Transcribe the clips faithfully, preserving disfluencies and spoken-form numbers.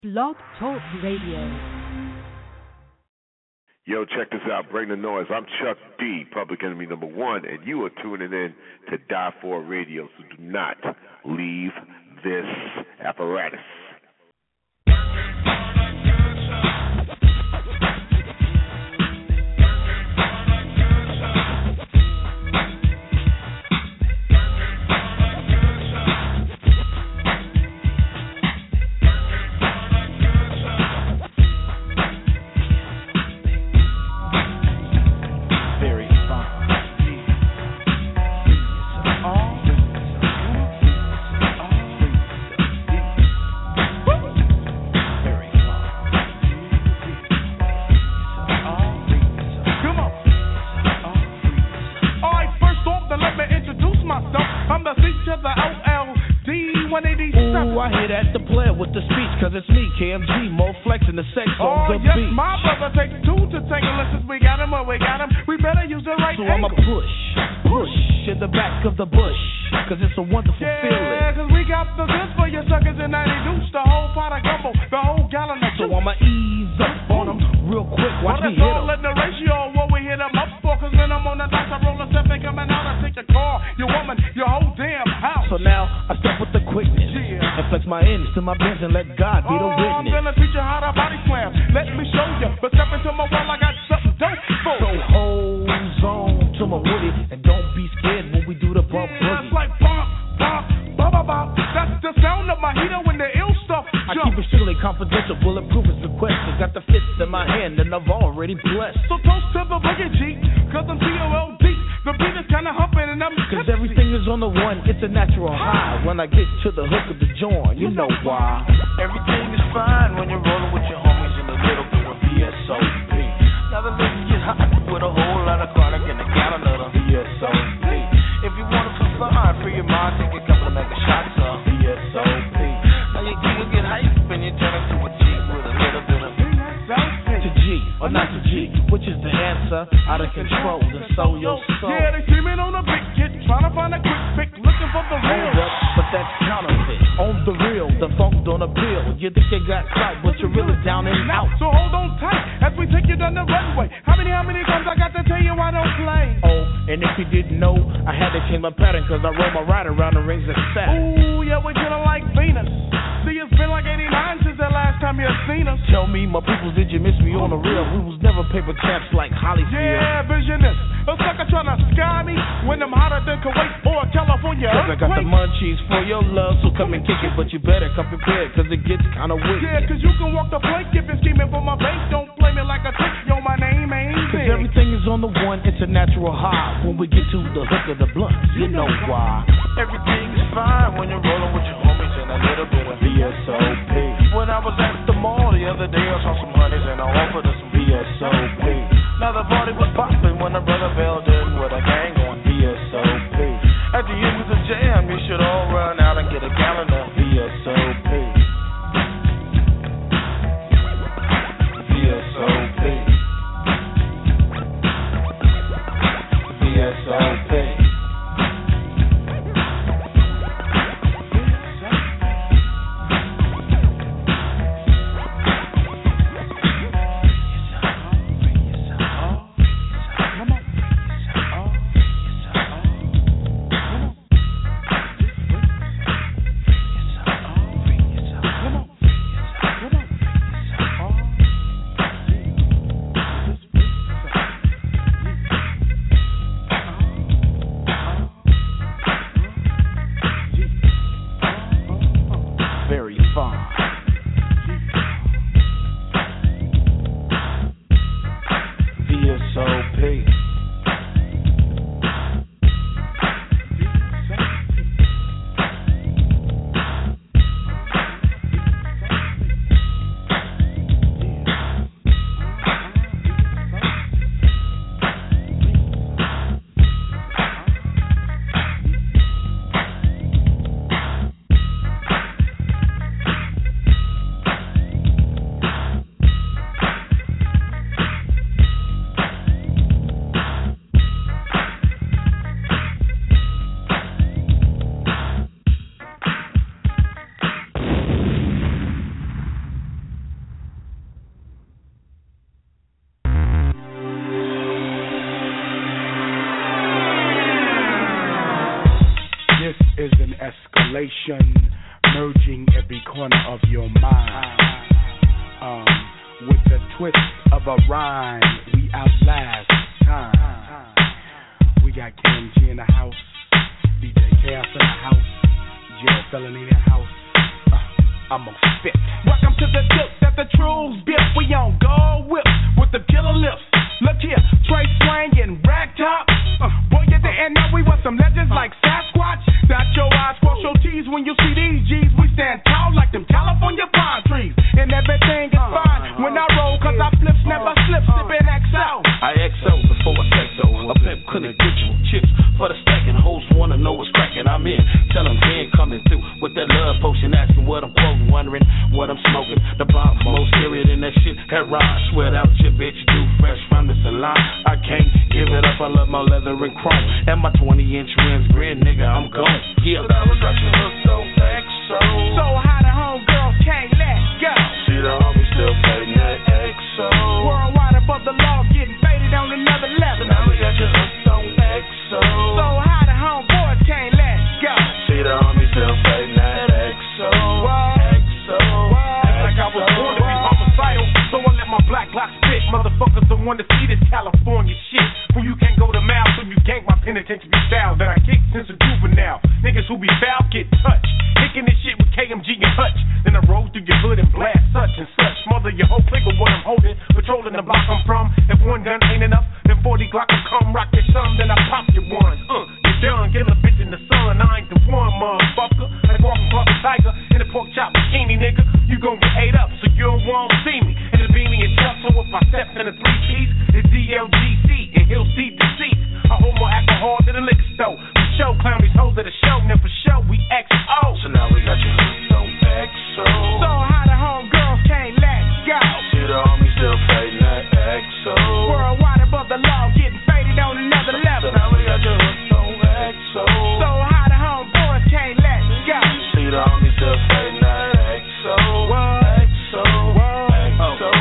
Blog Talk Radio. Yo, check this out. Bring the noise. I'm Chuck D, Public Enemy number one, and you are tuning in to Die For Radio, so do not leave this apparatus. Cause it's me, K M G, Mo Flex and the sex on oh, the yes, beat. My brother takes two to tangle, and since we got him, well, we got him, we better use the right So angle. I'ma push, push in the back of the bush, cause it's a wonderful yeah, feeling. Yeah, cause we got the goods for your suckers and ninety deuce, the whole pot of gumbo, the whole gallon of So juice. I'ma ease up on them real quick, watch well, me hit them. All in the ratio of what we hit them up for, cause when I'm on the dice, I roll a step, they coming out, I take your car, your woman, your whole damn house. So now, I step with the quickness, yeah. and flex my ends to my bends and let God be oh, the witness. I'm gonna teach you how to body slam, let me show you, but step into my wall, I got something dope for So hold on to my woody, and don't be scared when we do the bump yeah, boogie. It's like bump, bump, bump, bump, bump. That's the sound of my heater when the ill stuff I jump. keep it strictly confidential, bulletproof is requested. Got the fist in my hand and I've already blessed. So toast to the boogie G, cause I'm T O L D. The beat is kinda humping and I'm Cause everything is on the one, it's a natural high. When I get to the hook of the joint, you know why. Everything is fine when you're rolling with your homies in a little bit of V S O P. Now the ladies get hot with a whole lot of chronic and a gallon of the V S O P. If you want to feel fine, free your mind, take a couple of mega shots of V S O P. Now your ego get hype and you turn into a G with a little bit of to G or not to G, which is the answer? Out of control, and so your soul. Yeah, they screaming on a big kid, trying to find a quick fix, looking for the real. Hold up, but that's counterfeit. On the real, the funk don't appeal. You think you got clout, but you're really down and out. So hold on tight as we take you down the runway. How many, how many times I got to tell you I don't play? Oh, and if you didn't know, I had to change my pattern cause I roll my ride around the rings of Saturn. Ooh, yeah, we're killing like Venus. See, it's been like eighty-nine since the last time you seen us. Tell me, my peoples, did you miss me on the real? We was never paper champs like Hollyfield. Yeah, visionist. A sucker trying to sky me when I'm hotter than Kuwait or California. Cause I got the munchies for your love, so come and kick it, but you better come prepared cause it gets kinda wicked. Yeah, cause you can walk the plank if you're scheming for my bank. Don't play me like a trick, yo, my name ain't Cause big. everything is on the one, it's a natural high. When we get to the hook of the blunt, you know why. Everything is fine when you're rolling with your homies and a little bit of V S O P. When I was at the mall the other day, I saw some honeys and I offered her some V S O P. Now the party was popping when a brother fell in with a gang on V S O P. After you was a jam, you should all run out and get a gallon of V S O P. V S O P. V S O P. stimulation, merging every corner of your mind. Um, with the twist of a rhyme, we outlast time. We got K M G in the house, D J Chaos in the house, Jared Felony in the house. Uh, I'm a spit. Welcome to the tip that the truths built. We on gold whips with the killer lips. Look here, Trey swinging, rag top. Uh, boy, you didn't know we was some legends like Sasquatch. Dot your eyes, cross your T's when you see these G's. We stand tall like them California pine trees. And everything is fine when I roll, cause I flips never slip, sippin' X O. I X O before I sex O. A pimp couldn't get you chips for the stacking. Hoes wanna know what's cracking. I'm in. Tell them he ain't coming through with that love potion. Asking what I'm quoting, wondering what I'm smoking. The bomb most serious than that shit. That ride, sweat out your bitch, do fresh from the salon. I can't give it up. I love my leather and chrome. And my twenty inch rims, grin, nigga, I'm gone. Yeah, I was rushing her so X O. So how the homegirls can't let go. See the homie still paying that X O. Worldwide above the law, getting faded on another level. So now we got your hooked on X O. So how the homeboys can't let go. See the homie still paying that X O. X O. Like I was born to be homicidal, so I let my black block spit. Motherfuckers don't want to see this California shit. When you can't go to mouth, so you gank my penitentiary style that I kicked since a juvenile. Niggas who be foul get touched. Kicking this shit with K M G and Hutch. Then I roll through your hood and blast such and such. Mother your whole clique of what I'm holding. Patrolling the block I'm from. If one gun ain't enough, then forty Glock will come rock your thumb. Then I pop your one. Uh, you done, get a bitch in the sun. I ain't the one, motherfucker. Like walking past a tiger in a pork chop bikini, nigga. You gon' get ate up, so you won't see me. And the beanie and truck, so if I step in a three piece, it's D L G C and he'll see deceit. I hold more alcohol than a liquor store. For show, clown these hoes at a show, then for show we X O. So now we got you hooked on X O. So how the homegirls can't let go. See the homie still paying that X O. Worldwide above the law, getting faded on another level. So now we got you hooked on X O. So how the homeboys can't let go. See the homie still paying that X O. X O. X O.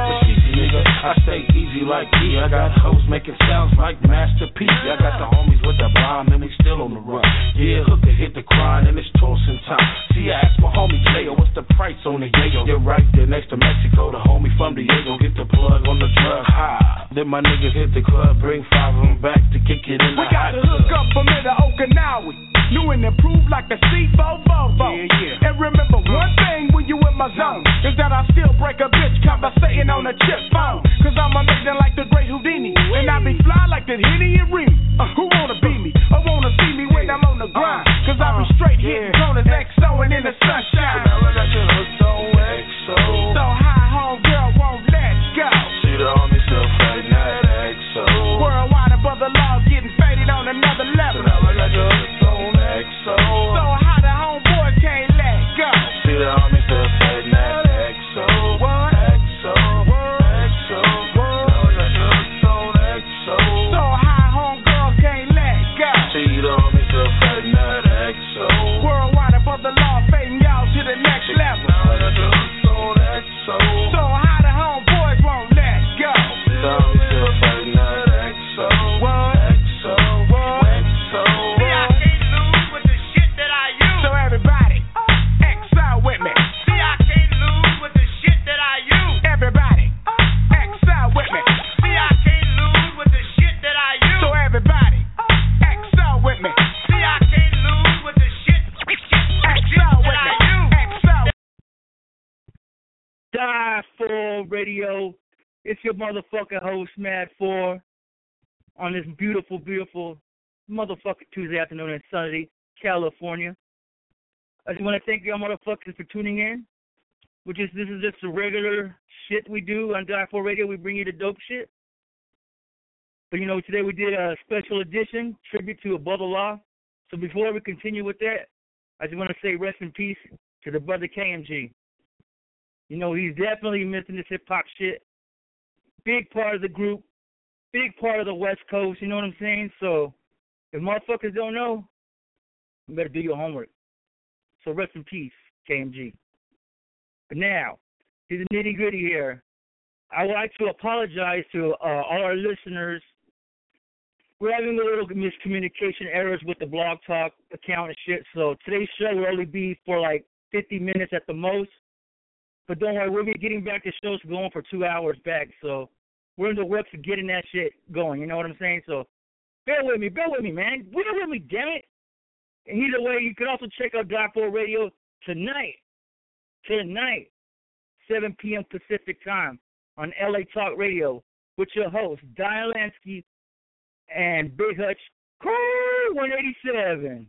I stay easy like E. I got hoes making sounds like Master P. I got the homies with the bomb and we still on the run. Yeah, hooker hit the grind and it's tossing time. See, I asked my homie Jayo, what's the price on the Yayo? You're right there next to Mexico. The homie from Diego get the plug on the drug high. Then my niggas hit the club, bring five of them back to kick it in the We got to hook up from the Okinawa. New and improved like the C four Volvo. Yeah, yeah. And remember one thing when you in my zone is that I still break a bitch conversating on a chip phone. Cause I'm amazing like the great Houdini. And I be fly like the Henny and Remy. Uh, who wanna be me? Or wanna see me when I'm on the grind? Cause I be straight hitting corners, X O and in the sunshine. Now I got you hooked on X O. So high homegirl won't let go. See the homie still fighting that X O. Worldwide above the law, getting faded on another level. So now I got you hooked on X O. So how the homeboys can't let go. See the homie still fighting that X O. What? X O. X O. Now I got you hooked on X O. So high homegirls can't let go. See the homie still fighting that X O. Worldwide above the law, fading y'all to the next level. Now I got you hooked on X O. So how the homeboys won't let go. See the homie still fighting that X O. What? X O. X O. See, I can't lose with the shit that I use. So everybody, X out with me. See, I can't lose with the shit that I use. Everybody, X out with me. See, I can't lose with the shit that I use. So everybody, X out with me. See, I can't lose with the shit, X out with me. X out. Die for Radio. It's your motherfucking host, Mad Four, on this beautiful, beautiful motherfucking Tuesday afternoon in sunny California. I just want to thank y'all motherfuckers for tuning in. Which is this is just the regular shit we do on Die for Radio. We bring you the dope shit. But you know, today we did a special edition tribute to Above the Law. So before we continue with that, I just want to say rest in peace to the brother K M G. You know, he's definitely missing this hip-hop shit. Big part of the group. Big part of the West Coast, you know what I'm saying? So, if motherfuckers don't know, you better do your homework. So rest in peace, K M G. But now, to the nitty-gritty here. I would like to apologize to uh, all our listeners we're having a little miscommunication errors with the Blog Talk account and shit. So today's show will only be for like fifty minutes at the most. But don't worry, we'll be getting back to shows going for two hours back. So we're in the works of getting that shit going. You know what I'm saying? So bear with me, bear with me, man. Bear with me, damn it. And either way, you can also check out Dot four Radio tonight. Tonight, seven p.m. Pacific time on L A Talk Radio with your hosts, Diane Lansky and Big Hutch, Crew one eighty-seven.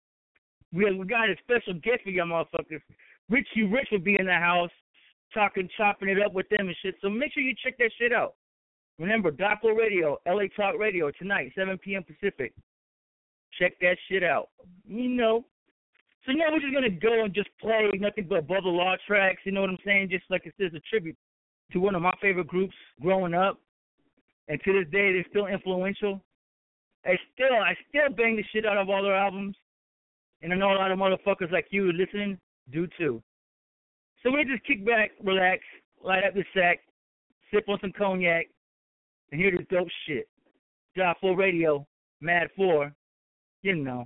We, have, we got a special guest for y'all motherfuckers. Richie Rich will be in the house talking, chopping it up with them and shit. So make sure you check that shit out. Remember, Dot four Radio, L A Talk Radio tonight, seven p.m. Pacific. Check that shit out. You know. So now we're just going to go and just play nothing but Above the Law tracks, you know what I'm saying? Just like it says, a tribute to one of my favorite groups growing up. And to this day, they're still influential. I still, I still bang the shit out of all their albums. And I know a lot of motherfuckers like you listening do too. So we just kick back, relax, light up the sack, sip on some cognac, and hear this dope shit. Dot four Radio, Mad four, you know.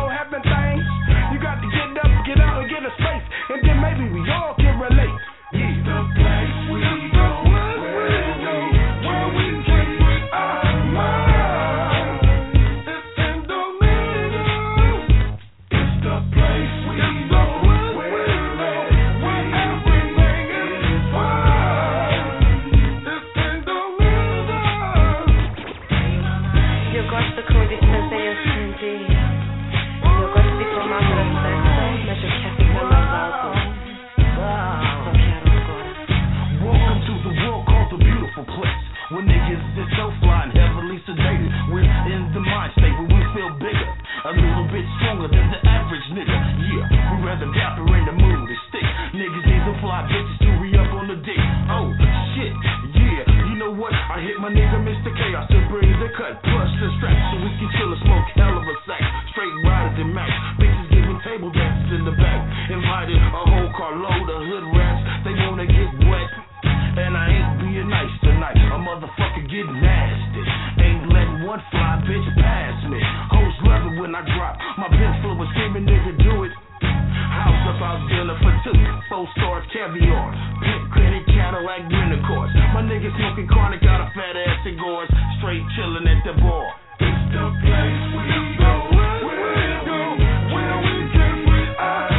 And then maybe we all can relate. Yeah. in the back. Invited a whole carload of hood rats, they wanna get wet. And I ain't being nice tonight, a motherfucker get nasty. Ain't letting one fly bitch pass me. Hoes love it when I drop, my bitch full of screaming nigga do it. House about dinner for two, four stars caviar, pit credit Cadillac rental cars. My niggas smoking chronic out of fat ass cigars, straight chillin' at the bar. It's the place we go, where we go, where we can free our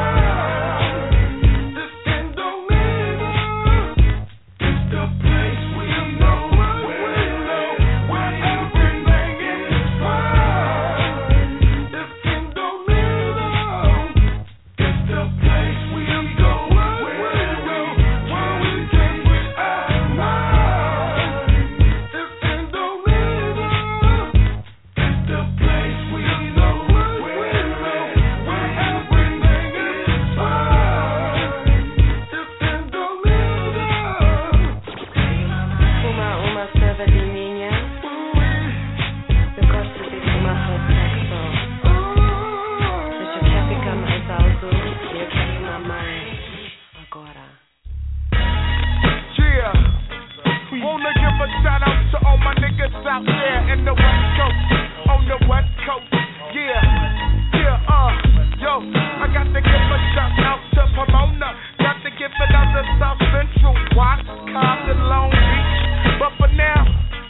mind. This Indonesia, it's the place we go, where we go, where everything is fine. This Indonesia, it's the place we go, where we go, where we can free our mind. This Indonesia. It's the place we go, where we go, where everything is fine. It's Indonesia. Uma, uma serva de minha. Eu gosto de fumar hot sexo. Deixa eu quer ficar mais alto e eu quero uma mais agora. Yeah, wanna give a shout out to all my niggas out there in the West Coast, on the West Coast. Yeah, yeah, uh, yo, I got to give a shout out to Pomona, got to give it out to South Central, Watts, Compton, Long Beach. But for now,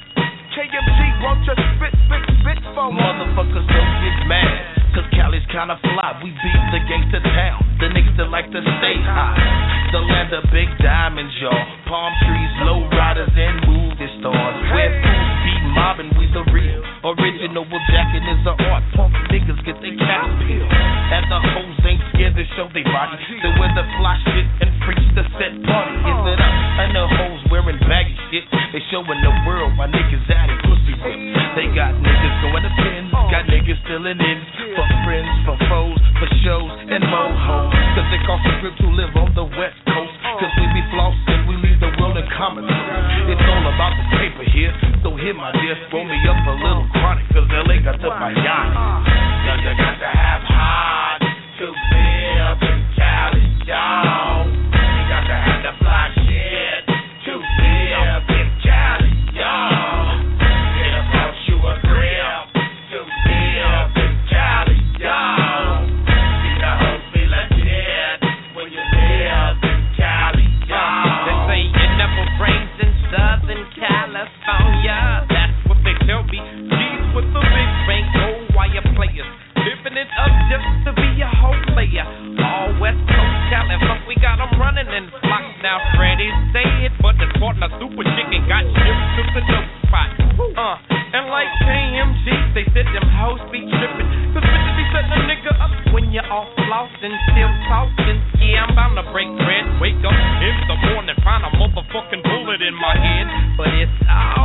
K M G won't just spit, spit, spit for me. Motherfuckers don't get mad, cause Cali's kinda fly. We beat the gangsta town, the niggas that like to stay high. The land of big diamonds, y'all. Palm trees, low riders, and movie stars. Where fools be mobbing, we the real. Original jacking is an art. Punk niggas get they cap peeled. And the hoes ain't scared to show they body. They wear the fly shit and preach the set party. Is it up? And the hoes wearing baggy shit. They showing the world my niggas at it pussy whip. They got niggas going to pins, got niggas stealing in. For friends, for foes, for shows, and more hoes. Cause they cost a grip to live on the West Coast. Cause we be flossing, we leave the world in common. It's all about the paper here. So here my dear, throw me up a little chronic. Cause L A got the Miami. Cause you got to have heart to live in Cali, y'all. You got to have the fly shit to live in Cali, y'all. It'll cost you a grip to live in Cali, y'all. See the hoes be legit when you live in Cali, y'all. They say it never rains in Southern California. That's what they tell me. G's with the big ring, gold wire players. Living it up just to be a whole player. All West Coast talent, but we got them running in the block now. Freddie say it, but the partner super chicken got shipped to the dope spot. Uh, and like K M G, they said them hoes be tripping. Cause bitches be setting a nigga up when you're off flossing, still tossing. Yeah, I'm bound to break bread. Wake up in the morning, find a motherfucking bullet in my head. But it's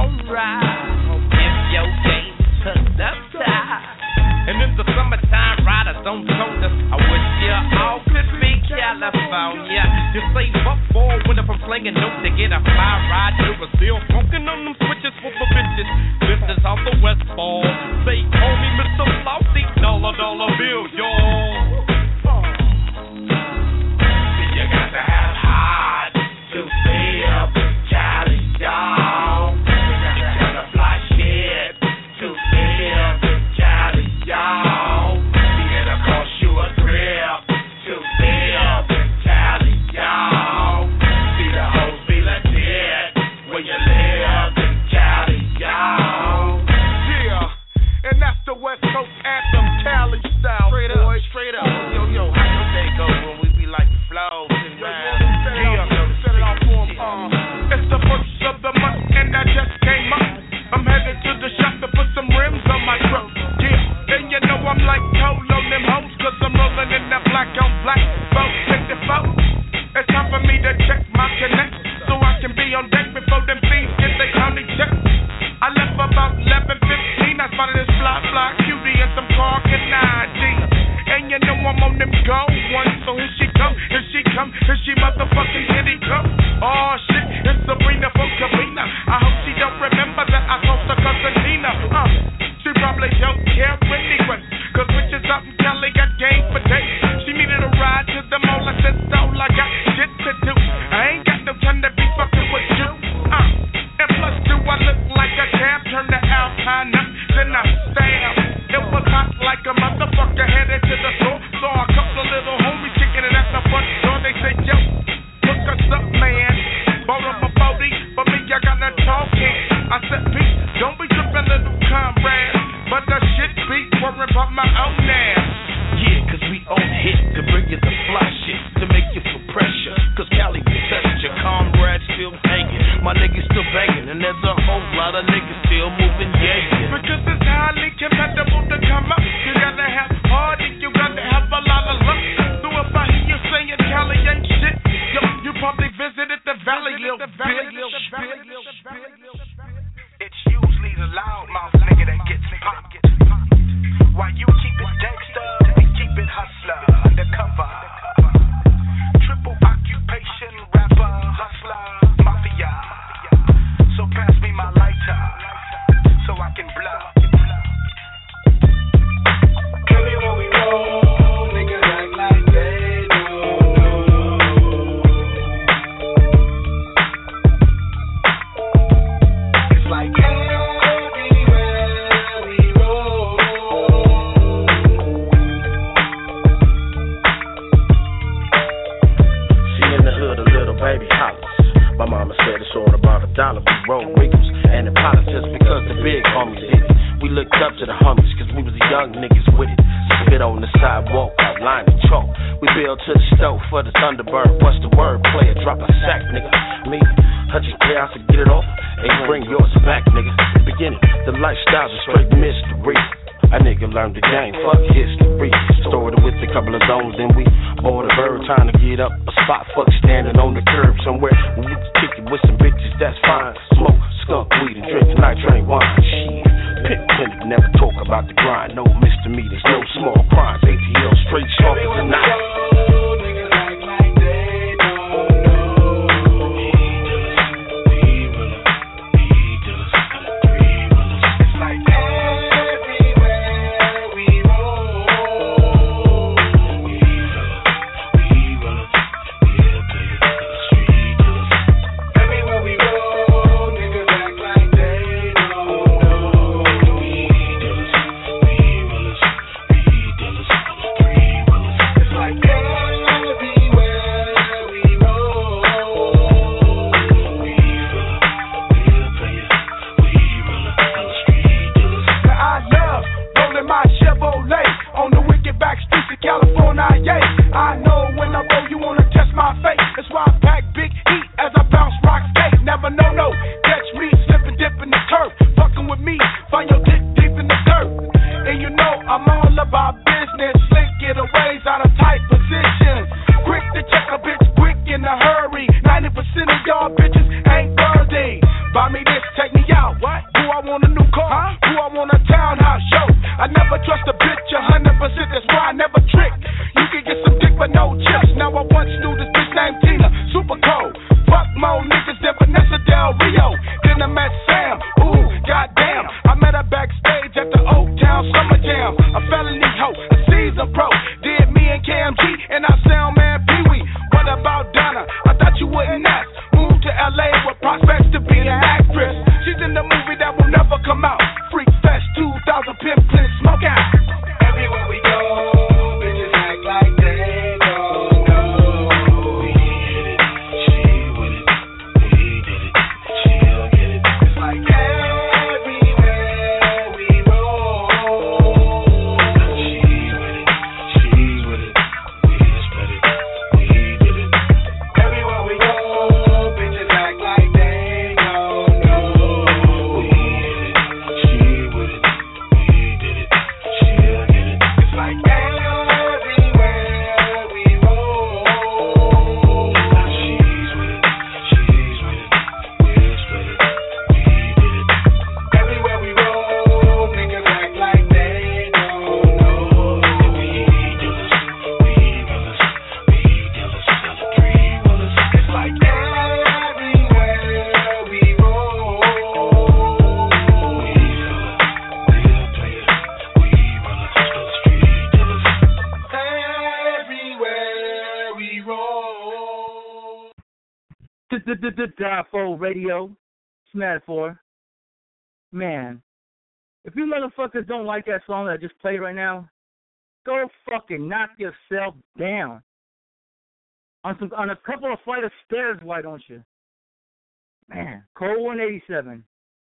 alright if your game is hooked up tight. And in the summertime, riders on shoulders. I wish you all could be California. Just save up for winter from slinging notes to get a fly ride. You were still smoking on them switches for the bitches. This is off the West Ball. Say, call me Mister Flossy, dollar dollar bill, y'all. You got to have heart to live in Cali, y'all. You got to have the fly shit to live in Cali, y'all. It'll cost you a grip to live in Cali, y'all. See the hoes be legit when you live in Cali, y'all. Yeah, and that's the West Coast anthem, Cali style, boy. It's usually the loudmouth nigga that gets popped. While you keep it gangster, we keep it hustler, undercover. Triple occupation, rapper, hustler, mafia. So pass me my lighter, so I can blow. Everywhere we roll, niggas act like they don't know. It's like everywhere we roll. See in the hood a little baby hollers. My mama said it's all about a dollar. We roll wiggles and the politics because the big homies did it. We looked up to the homies cause we was the young niggas with it. Spit on the sidewalk, outline the chalk. We build to the stove for the Thunderbird. What's the word? Player, drop a sack, nigga. Me, I just pay out to get it off and bring yours back, nigga. The beginning, the lifestyle's a straight mystery. A nigga learned the game, fuck history. Started with a couple of zones, then we bought a bird, trying to get up a spot, fuck standing on the curb somewhere. We can kick it with some bitches, that's fine. Smoke, skunk, weed, and drink night train wine. Shit, pimp clinic, never talk about the grind. No misdemeanors, no small crimes. A T L straight sharp as a knife. Dafo Radio, Smash four. Man, if you motherfuckers don't like that song that I just played right now, go fucking knock yourself down. On some on a couple of flight of stairs, why don't you? Man, Cold one eighty-seven.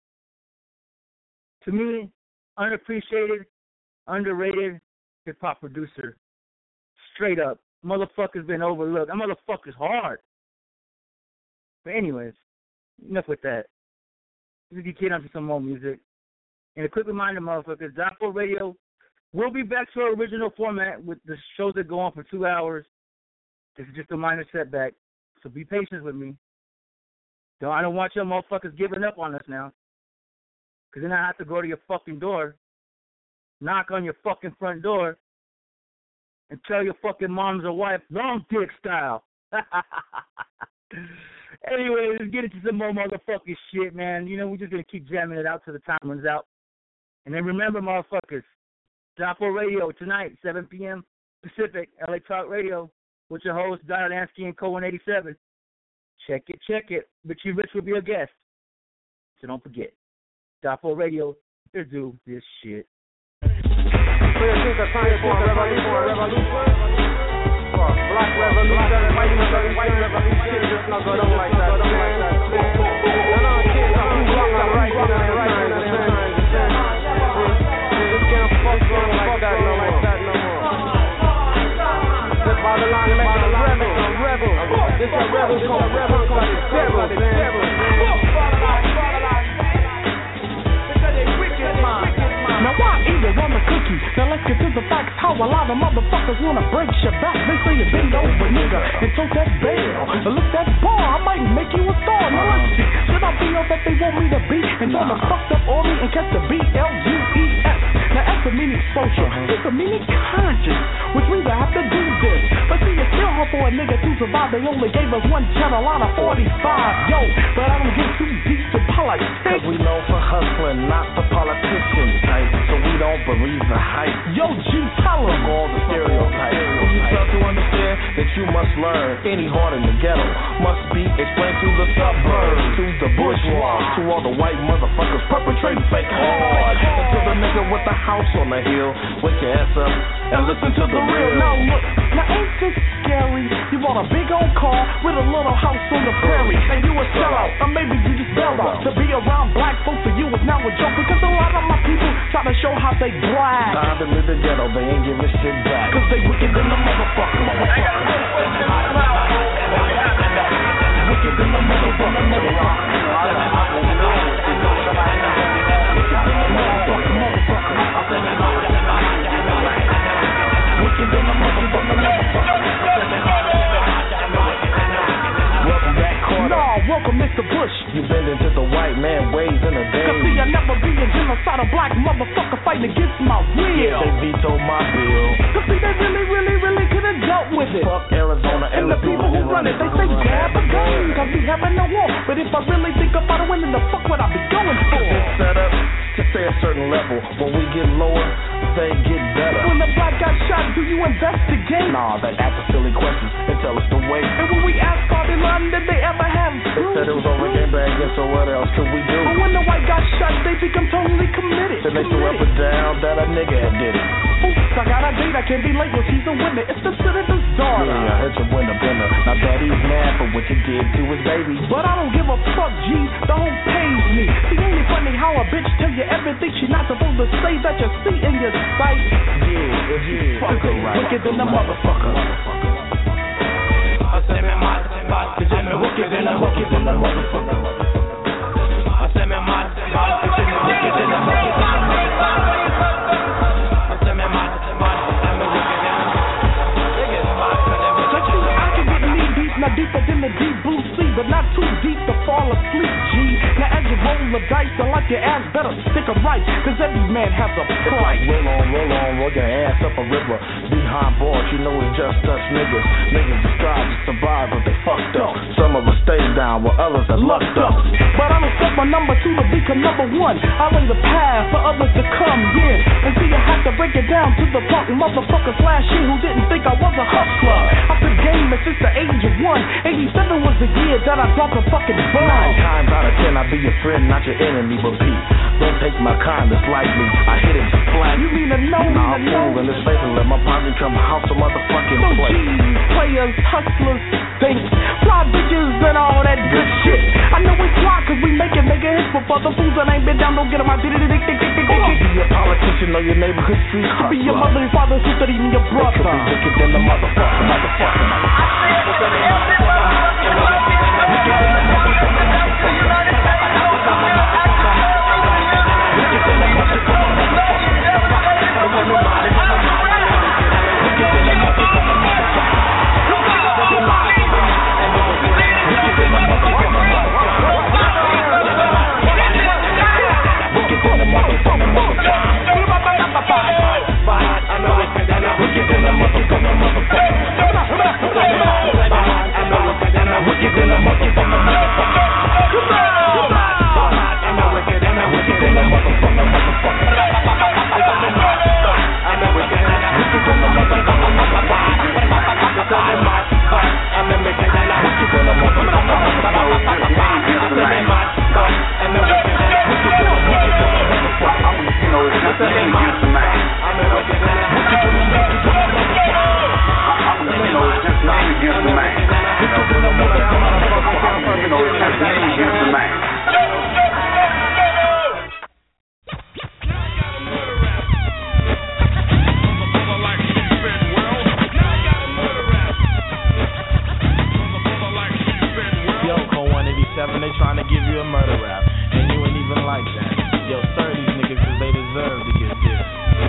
To me, unappreciated, underrated hip-hop producer. Straight up. Motherfucker's been overlooked. That motherfucker's hard. But anyways, enough with that. Let's get kid onto some more music. And a quick reminder, motherfuckers, Dafo Radio will be back to our original format with the shows that go on for two hours. This is just a minor setback, so be patient with me. Don't, I don't want your motherfuckers giving up on us now. Because then I have to go to your fucking door, knock on your fucking front door, and tell your fucking moms or wife, long dick style. Anyway, let's get into some more motherfucking shit, man. You know, we're just going to keep jamming it out till the time runs out. And then remember, motherfuckers, Doppel Radio tonight, seven p.m. Pacific, L A Talk Radio, with your host, Donald Ansky and Co one eighty-seven. Check it, check it. Richie Rich will be a guest. So don't forget, Doppel Radio, they do this shit. Black revolution, white revolution, white revolution, just not go down like that. No, no, kids, I'm rock, I'm right, I'm right, I'm right. This can't fuck on like that, no more. Step out the line, make a rebel, rebel. This a rebel, called a rebel, called the devil, the devil. Because they wicked, man. Now why either on the cookie? Now let's get to the facts. How a lot of motherfuckers wanna break your back. They say you bend over, nigga, and tote that bail. Now look that bar, I might make you a star. Now let's see, should I be all that they want me to be? And try to fucked up on me and catch the B L U E S. Now that's the meaning social, it's the meaning conscious, which means I have to do this. But see, it's still hard for a nigga to survive. They only gave us one channel out of forty-five, yo. But I don't get too deep to politics. Cause we know for hustling, not the politician type. So we don't believe the hype. Yo, G, tell them all the stereotypes. When you start to understand that you must learn, any heart in the ghetto must be explained to the suburbs, to the bourgeois, to all the white motherfuckers perpetrating fake hard. And to the nigga with the house on the hill, wake your ass up and listen to the real. Now look, now ain't this scary? You want a big old car with a little house on the prairie, and you a sellout, or maybe you just bailed out. To be around black folks for you is now a joke, because a lot of my people try to show how they brag. Time to live the ghetto, they ain't giving shit back. Cause they wicked than the motherfucker, motherfucker. Wicked than the motherfucker, motherfucker. No, welcome Mister Bush. You been into the white man ways in a day. Cause see, I never be a genocidal black motherfucker fighting against my will. Yeah, they vetoed my bill. Cause see, they really, really, really could have dealt with it. Fuck Arizona and, and the people who run it. They say grab a gun, cause we having no war. But if I really think about it, when in the fuck would I be going for? It's set up to stay a certain level. When we get lower, they get better. When the black got shot, do you investigate? Nah, they ask us silly questions and tell us to wait. And when we ask Babylon, did they ever have They said it was over game bag, so what else could we do? But when the white got shot, they become totally committed. Then they threw up and down that a nigga had did it. Oops, I got a date, I can't be late, yo, she's a winner. It's the citizen's daughter. Yeah, I heard you win a winner. Now daddy's mad for what you did to his baby. But I don't give a fuck, G, the whole pays me. See, ain't it funny how a bitch tell you everything she's not supposed to say that you see in your sight? Yeah, yeah, fucker, right. Wicked than a motherfucker. I said me mad, cause I'm wicked than a wicked than a motherfucker. I said me mad, cause I'm wicked than a motherfucker. I said me mad, I'm wicked than a motherfucker. I can get knee deep, not deeper than the deep blue sea, but not too deep to fall asleep, G. Now as you roll the dice, I like your ass better stick 'em right, cause every man has a price. It's like roll on, roll on, roll your ass up a river. Behind bars, you know it's just us niggas. Niggas just strive to survive, but they fucked up. Some of us stay down, while others are lucked up. But I don't set my number two to become number one. I lay the path for others to come, yeah. And see, I have to break it down to the punk motherfuckers last year who didn't think I was a hustler. I been gaming since the age of one. eighty-seven was the year that I dropped a fucking bomb. Nine times out of ten, I be your friend, not your enemy, but Pete. Don't take my kindness lightly. I hit it just flat. You mean to know, nah, mean to know? And this face and let my posse come house a motherfucking so place. G's, players, hustlers, thinks, fly bitches and all that good shit. I know it's why, cause we make it mega hits, but for the fools that ain't been down, don't get them out. Dick, dick, dick, dick, dick, dick. Be a politician or your neighborhood street hustler. Be your mother, your father, sister, even your brother. It could be wicked than the motherfucker, motherfucker. I said every motherfucker, wicked than the motherfucker. Wicked than the motherfucker. a murder rap, and you ain't even like that. Yo, serve these niggas cause they deserve to get this.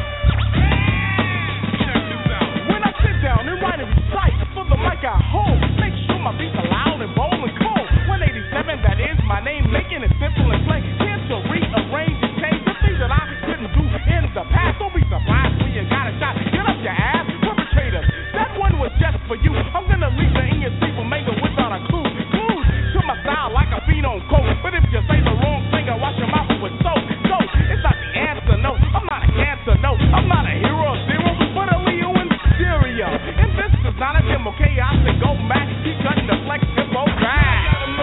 When I sit down and write and recite for the mic I hold, make sure my beats are loud and bold and cold. one eighty-seven, that is my name, making it simple and plain. Here to rearrange and change the things that I couldn't do in the past. Don't be surprised when you got a shot. Get up your ass, perpetrators. That one was just for you. I'm gonna leave the in your sleep and mango without a clue. Clues to my style like a beat on coke. But if you say the wrong thing, I wash your mouth with soap. So it's not the answer, no. I'm not a cancer, no. I'm not a hero of zero, but a Leo in stereo. And this is not a demo. Chaos and go back. Keep cutting the flex and go back.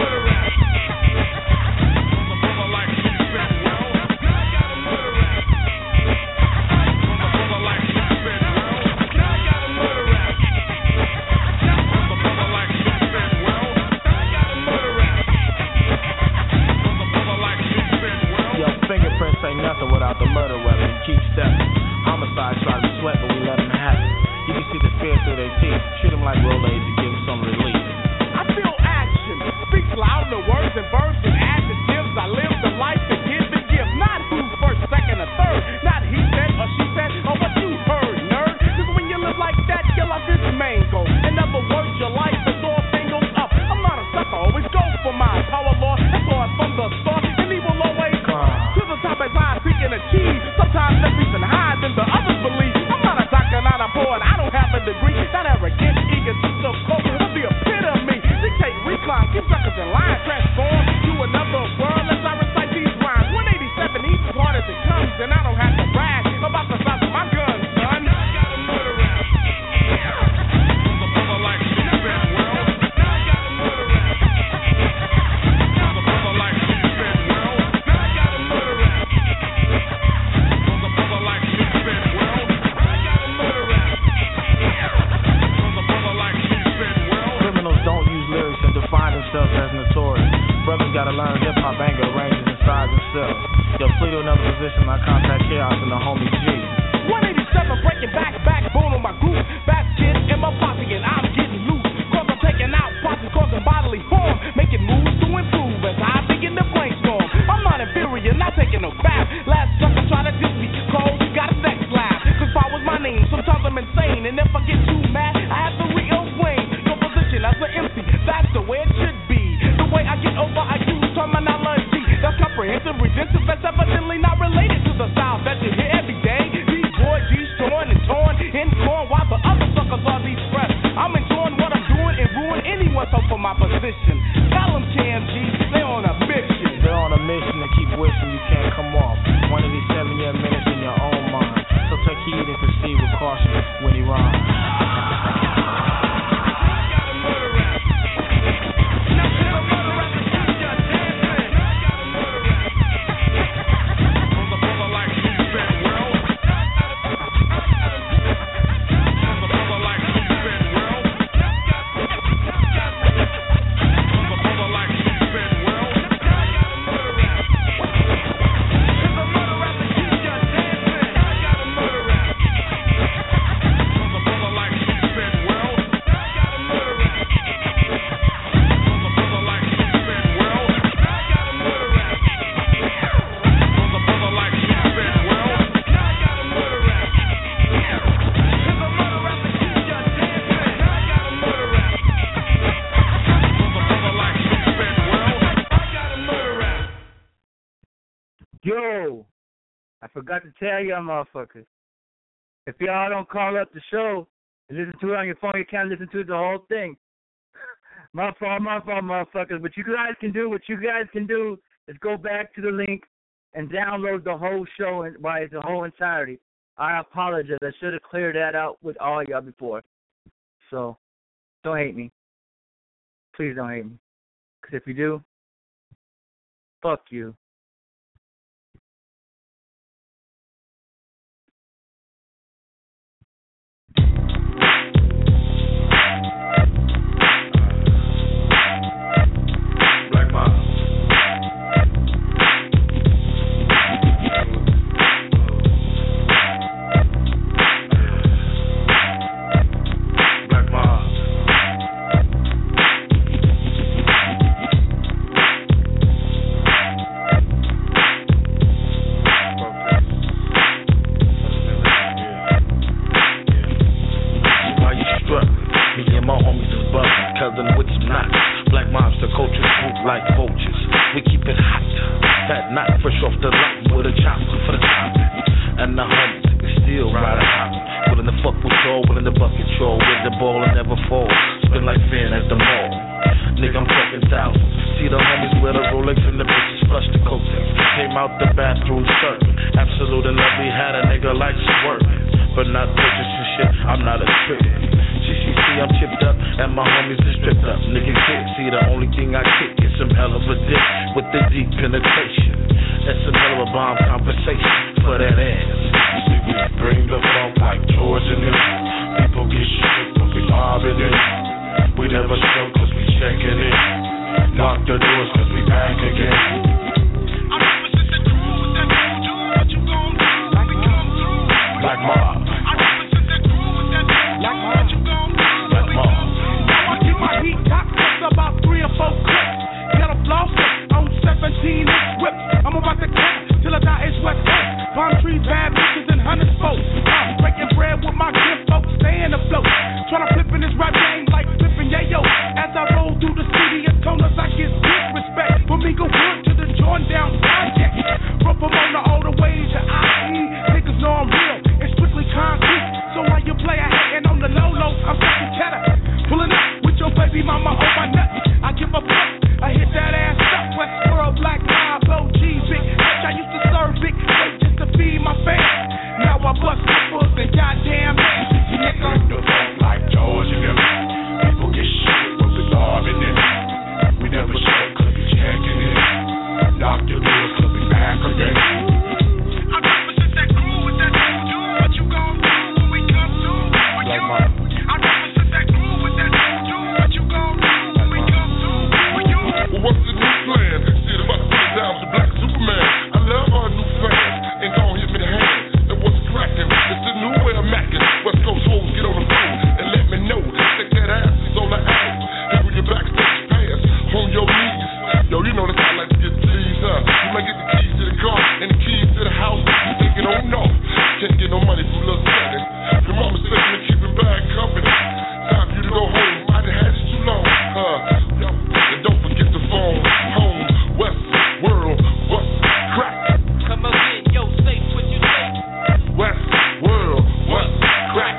Nothing without the murder weapon. Keep stepping. Homicide tries to sweat, but we let them have it. You can see the fear through their teeth. Treat them like Rolaids and give them some relief. I feel action. Speaks loud in words and verbs and adjectives. I live the life to give and give. Not who's first, second, or third. Not he said or she said or what you heard, nerd. Cause when you live like that, your life is mango. In other words, your life is all tangled up. I'm not a sucker. Always go for my power law. That's all from the start. And evil always come to the top as I seek and achieve. Sometimes that's even higher than the others believe. I'm not a doctor, not a poet. I don't have a degree. Not arrogant, egotistical, cold. I'm the epitome. Dictate, recline, keep suckers in line. Transform to another world as I recite these rhymes. one eighty-seven, he's as hard as it comes. And I don't have to brag about the size of my gun, son. I got a murder rap. A brother like you, been world. Now I got a murder rap. A brother like you, been world. Now I got a murder rap. A brother like you, been world. Now I got a murder rap. A brother like you, been world. Criminals don't use lyrics and define themselves as notorious. Brothers gotta learn hip hop anger ranges inside themselves. Yo, flee to another position, I contact chaos and the homie G. one eighty-seven breaking back, backbone on my group. Basket in my posse and I'm getting loose. Cause I'm taking out posse, causing bodily harm. Making moves to improve as I begin to brainstorm. I'm not inferior, not taking no crap. Last sucker try to diss me, cold, got a sex laugh. Cause power's my name, sometimes I'm insane. And if I get too mad, I have to re-explain. Your position as an M C, that's the way it should be. The way I get over, I use terminology. That's comprehensive, redemptive, that's evidently not related to the style that you hear every day. These boys, these torn and torn in corn, while the other suckers are these pressed. I'm enjoying what I'm doing and ruin anyone's hope for my position. Tell them, K M G, they on a mission. They're on a mission to keep wishing you can't come off. one eighty-seven, you're minutes in your own mind. So take heed and proceed with caution when he rhymes. Yo, I forgot to tell y'all motherfuckers. If y'all don't call up the show and listen to it on your phone, you can't listen to it the whole thing. My fault, my fault, motherfuckers. But you guys can do what you guys can do is go back to the link and download the whole show by the whole entirety. I apologize. I should have cleared that out with all y'all before. So, don't hate me. Please don't hate me. Because if you do, fuck you. is buzzing, cousin with some knots. Black monster culture swoop like vultures. We keep it hot, fat not fresh off the lot with a chopper for the top. And the homies is still riding hot. Willing to fuck with y'all, willing to bucket y'all. With the ball and never fall. Spin like Finn at the mall. Nigga, I'm talking thousands. See the homies wear the Rolex and the bitches flush the coattails. Came out the bathroom certain. Absolute and lovely, had a nigga like some work. But not purchasing shit, I'm not a trick. G C C, I'm chipped up, and my homies is stripped up. Nigga can't see the only thing I kick is some hell of a dick with the deep penetration. That's some hell of a bomb compensation for that ass. See, we bring the funk like George and them. People get shit, but we mobbing it. We never show cause we checking it. Lock the doors cause we back again. I represent the crew with that voodoo. What you gon' do when we come through? Black Mob. I represent the crew with that voodoo. What you gon' do when we come through? Now I keep my heat cocked up about three or four clips. Get a floss on seventeen inch whips. I'm about to catch till I die it's West Coast. Palm trees, bad bitches, and hundred folks. I'm breaking bread with my gift folks, staying afloat. Tryna flip in this rap game like flipping yayo. As I roll through the city and corners, I get disrespect. From Eagle Wood to the Jordan down project. From Pomona all the way to I E. Niggas know I'm real, it's strictly concrete. So while you play a hatin' on the low low, I'm fucking cheddar. Pulling up with your baby mama on my nuts. I give a fuck, I hit that ass up. West World, Black Mob, O G, big bitch. I used to serve big weight just to feed my fans. Now I bust nipples and goddamn ass. Nigga, the funk like George and them. People get shit when we starving it. We never show cause we checking it. Lock your doors cause we back again. I represent that crew with that voodoo. What you gon' do when we come through? For you. I represent that crew with that voodoo. What you gon' do when we come through? For you. Well, what's the new plan? Shit about to put down the black Superman. I love our new fans. Ain't gon' hit me the hand. And what's cracking? It's the new way of macking. West Coast hoes get on the phone and let me know. Stick that ass is on the ass. And with your backstage pass on your knees. Yo, you know that's how I like to get teased, huh? You might get the keys to the car and the keys to the house. You thinking, oh no, can't get no money from little Satan. Your mama said me keeping bad company. Time for you to go home. I done had it too long, huh? Yo, and don't forget the phone. Home, West World, what's crack? Come again, yo, say what you say. West World, what's crack?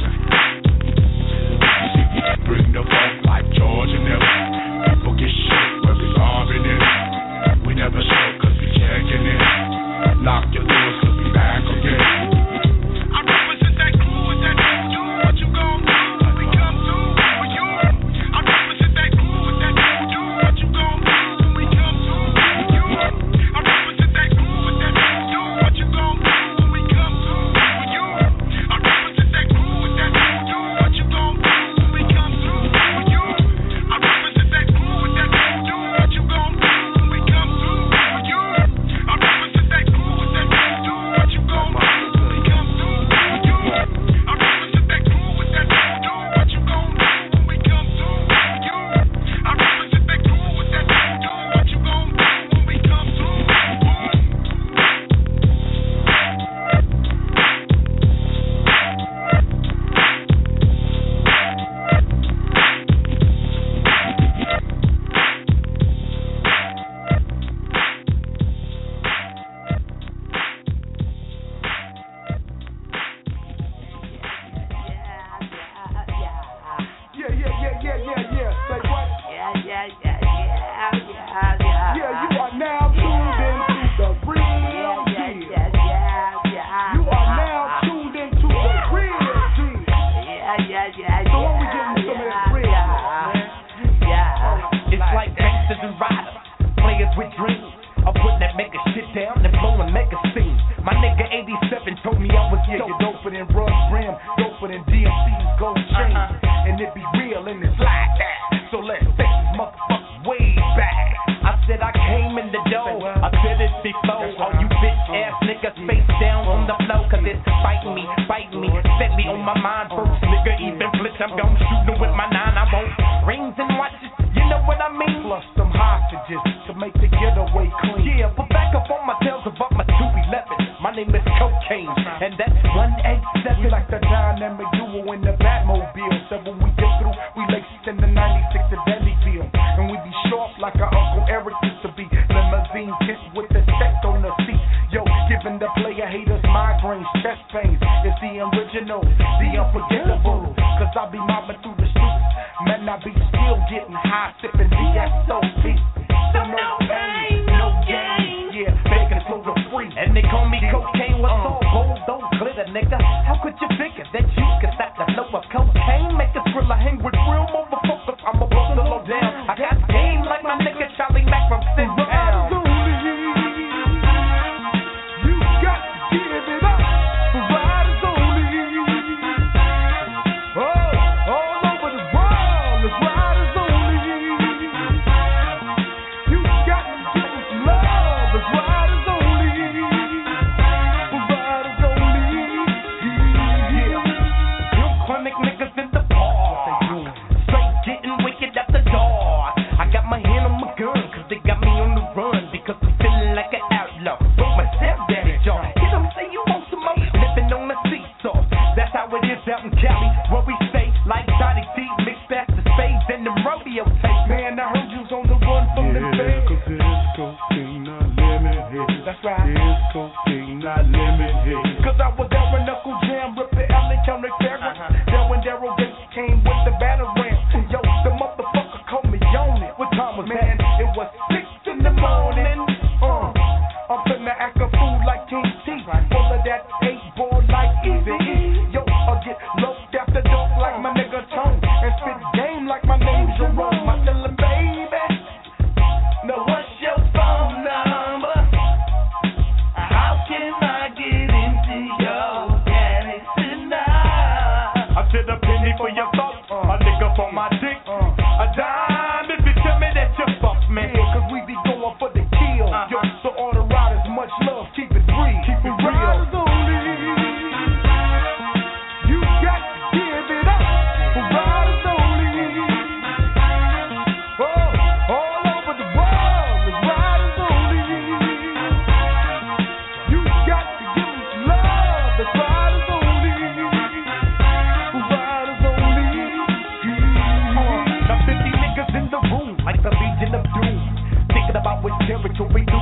Bring the funk like George and them. People get shit when we robbing it. We never show cause we checking it. Lock your doors cause we back again. I represent that crew with that voodoo. What you gon' do when we come through? For you. I represent that crew with that voodoo. What you gon' do when we come through? For you. I represent that crew with that voodoo. What you gon' do when we come through? For you. I represent that crew with that voodoo. What you gon' do when we come through? For you. I represent that crew with that voodoo. What you gon' do when we come through? For you. I represent that crew with that voodoo. What you gon' do when we come through? For you. I represent that crew with that voodoo. What you gon' do when we come through? For you. I represent that crew with that voodoo. What you gon' do when we come through? Yeah, yeah, yeah, yeah, yeah, yeah. Say what? Yeah, yeah, yeah, yeah, yeah, yeah. Yeah, you are now tuned into the real Yeah, yeah, deal. yeah, yeah, yeah. You are now tuned into the real deal. Yeah, yeah, yeah, So when we getting some of that real, yeah, yeah. It's like gangsters and riders, players with dreams. I'm putting that mega shit down and blowing mega scenes. My nigga eighty-seven told me I was yeah, dope. you're doper than Russ Brim, doper than D M C's gold chain. And it be real and it's like that. So let's take this motherfucker way back. I said I came in the door, I said it before. All you bitch ass niggas face down on the floor, cause it's fighting me, fighting me, set me on my mind. First nigga even blitz, I'm gon' shoot him with my nine. I want rings and watches, you know what I mean? Plus some hostages to make the getaway clean. Yeah, put back up on my tails about my two eleven. My name is Cocaine, and that's one eighty-seven. We like the dynamic duo in the Batmobile. So when we get through, we lace in the ninety-six at Delifield. And we be sharp like our Uncle Eric used to be. Limousine tint with the sex on the seat. Yo, giving the player haters migraines, chest pains. It's the original, the unforgettable. Cause I be mobbing through the streets. Man, I be still getting high, sipping D S O P. So no pain, no gain. Yeah, begging for the free. And they call me cocaine, what's all gold, don't glitter, nigga. How could you figure that you could stop the flow of cocaine? Make a thriller, hang with real motherfuckers. I'm a blow the low down. I got game like my nigga Charlie Mack from Sin Town. Territory